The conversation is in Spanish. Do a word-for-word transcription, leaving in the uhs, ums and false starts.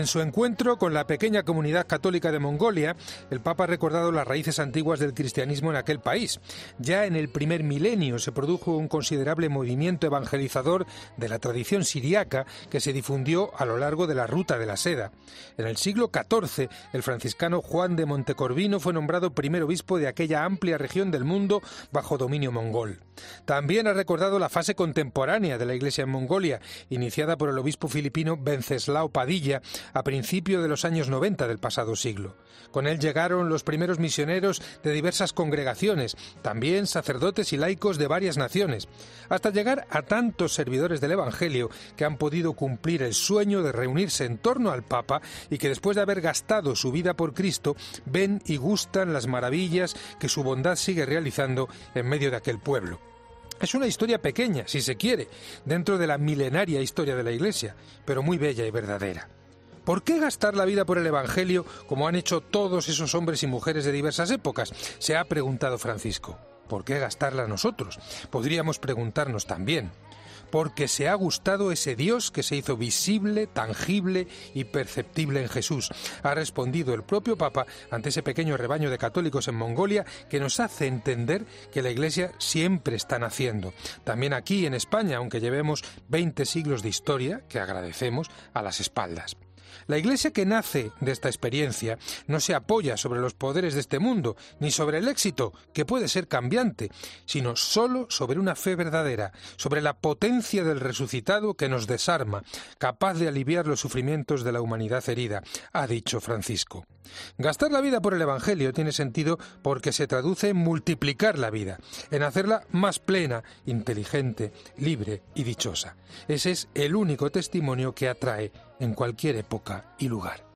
En su encuentro con la pequeña comunidad católica de Mongolia, el Papa ha recordado las raíces antiguas del cristianismo en aquel país. Ya en el primer milenio se produjo un considerable movimiento evangelizador de la tradición siriaca que se difundió a lo largo de la Ruta de la Seda. En el siglo catorce, el franciscano Juan de Montecorvino fue nombrado primer obispo de aquella amplia región del mundo bajo dominio mongol. También ha recordado la fase contemporánea de la Iglesia en Mongolia, iniciada por el obispo filipino Venceslao Padilla, a principios de los años noventa del pasado siglo. Con él llegaron los primeros misioneros de diversas congregaciones, también sacerdotes y laicos de varias naciones, hasta llegar a tantos servidores del Evangelio que han podido cumplir el sueño de reunirse en torno al Papa y que después de haber gastado su vida por Cristo, ven y gustan las maravillas que su bondad sigue realizando en medio de aquel pueblo. Es una historia pequeña, si se quiere, dentro de la milenaria historia de la Iglesia, pero muy bella y verdadera. ¿Por qué gastar la vida por el Evangelio como han hecho todos esos hombres y mujeres de diversas épocas?, se ha preguntado Francisco. ¿Por qué gastarla nosotros?, podríamos preguntarnos también. Porque se ha gustado ese Dios que se hizo visible, tangible y perceptible en Jesús, ha respondido el propio Papa ante ese pequeño rebaño de católicos en Mongolia que nos hace entender que la Iglesia siempre está naciendo. También aquí en España, aunque llevemos veinte siglos de historia, que agradecemos, a las espaldas. La Iglesia que nace de esta experiencia no se apoya sobre los poderes de este mundo, ni sobre el éxito, que puede ser cambiante, sino solo sobre una fe verdadera, sobre la potencia del resucitado que nos desarma, capaz de aliviar los sufrimientos de la humanidad herida, ha dicho Francisco. Gastar la vida por el Evangelio tiene sentido porque se traduce en multiplicar la vida, en hacerla más plena, inteligente, libre y dichosa. Ese es el único testimonio que atrae en cualquier época y lugar.